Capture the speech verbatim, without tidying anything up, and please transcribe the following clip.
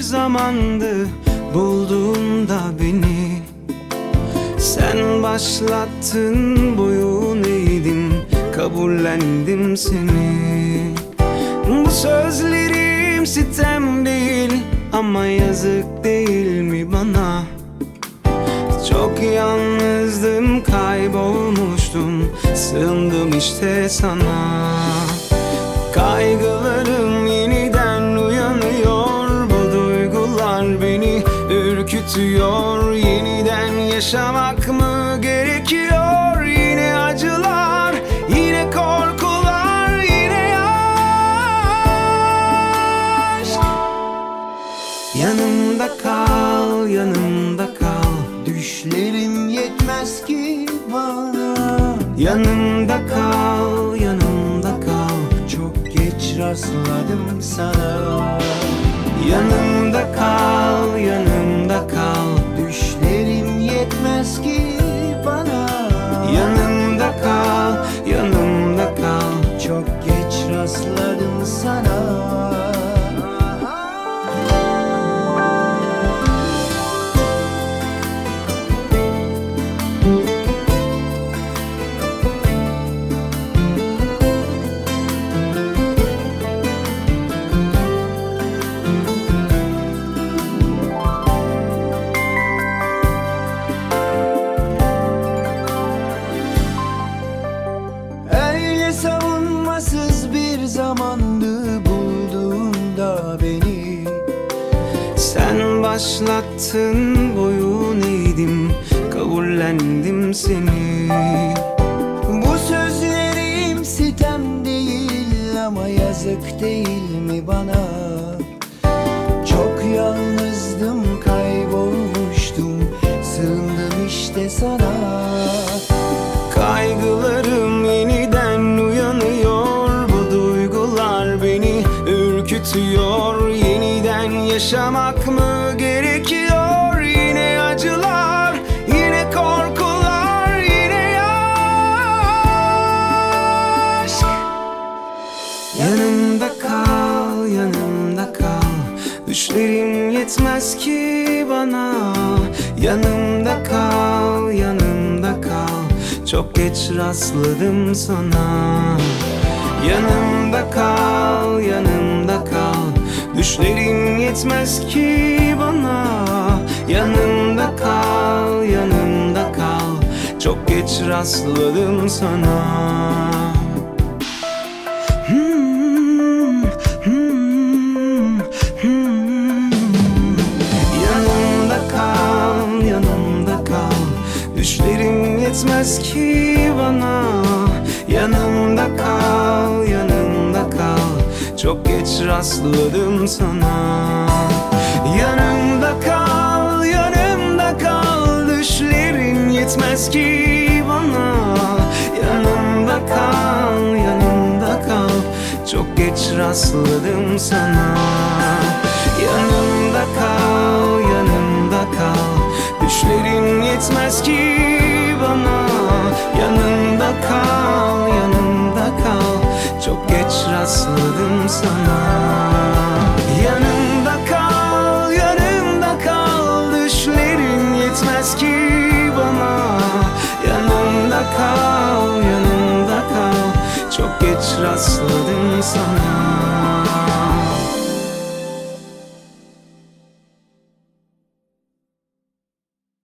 zamandı bulduğunda beni. Sen başlattın, boyun eğdim, kabullendim seni. Bu sözlerim sitem değil ama yazık değil mi bana? Çok yalnızdım, kaybolmuştum, sığındım işte sana. Kaygılarım yeniden uyanıyor, bu duygular beni ürkütüyor. Yeniden yaşamak mı gerekiyor? Yine acılar, yine korkular, yine aşk. Yanımda kal, yanımda kal, düşlerim yetmez ki bana. yanımda kal, yanımda kal, Çok geç rastladım sana. yanımda kal, yanımda kal, Düşlerim yetmez ki bana. yanımda kal, yanımda kal. Çok geç rastladım sana. Öyle savunmasız bir zamandı bulduğunda beni. Sen başlattın, boyun eğdim, kabullendim seni. Bu sözlerim sitem değil ama yazık değil mi bana? Çok yalnızdım, kaybolmuştum, sığındım işte sana. Kaygılarım yeniden uyanıyor, bu duygular beni ürkütüyor. Yeniden yaşamak mı gerekiyor? Yine acılar, yine korkular, yine aşk. Yanımda kal, yanımda kal, düşlerim yetmez ki bana. Yanımda kal, yanımda kal, çok geç rastladım sana. Yanımda kal, yanımda kal, düşlerim yetmez ki bana. Yanımda kal, yanımda kal, çok geç rastladım sana. Hmm, hmm, hmm. Yanımda kal, yanımda kal, düşlerim yetmez ki bana. Yanımda kal, yanımda kal, çok geç rastladım sana. Yanımda kal, yanımda kal, düşlerin yetmez ki bana. Yanımda kal, yanımda kal, çok geç rastladım sana. Yanımda kal, yanımda kal, düşlerin yetmez ki bana. Yanımda kal, yanımda kal, çok geç rastladım sana. Yanımda kal, yanımda kal, düşlerin yetmez ki bana. Yanımda kal, yanımda kal, çok geç rastladım sana.